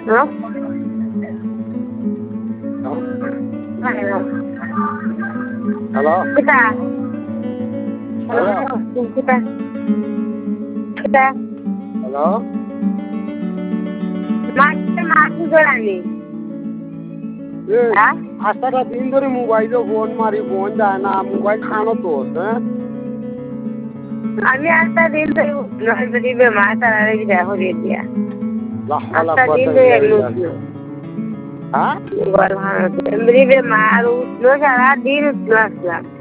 হ্যাঁ hello kita hello kita kita hello মাটি জোড়ানি হ্যাঁ আজটা দিন ধরে মোবাইলে ফোন মারি ফোন যায় না মোবাইল খানো তো হ্যাঁ আমি একটা দিন ধরে যদি বেমার তারা দেখো দিয়া লাহালা একটা দিন কথা ধরে একটু হ্যাঁ বেমার উঠলো সারা দিন উঠলো আসলাম